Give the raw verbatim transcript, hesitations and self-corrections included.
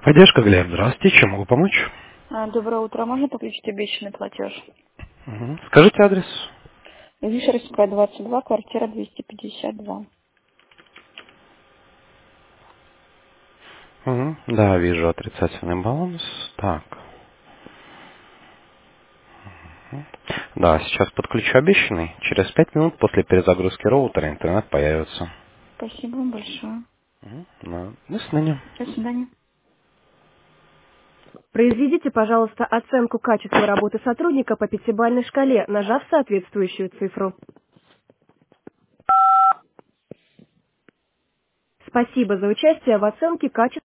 Поддержка, Глеб, здравствуйте, чем могу помочь? А, Доброе утро. Можно подключить обещанный платеж? Мгм. Скажите адрес. Вишерская, двадцать два, квартира двести пятьдесят два. Мгм. Да, вижу отрицательный баланс. Так. Да, сейчас подключу обещанный. Через пять минут после перезагрузки роутера интернет появится. Спасибо вам большое. Мгм. Да. До свидания. До свидания. Произведите, пожалуйста, оценку качества работы сотрудника по пятибалльной шкале, нажав соответствующую цифру. Спасибо за участие в оценке качества.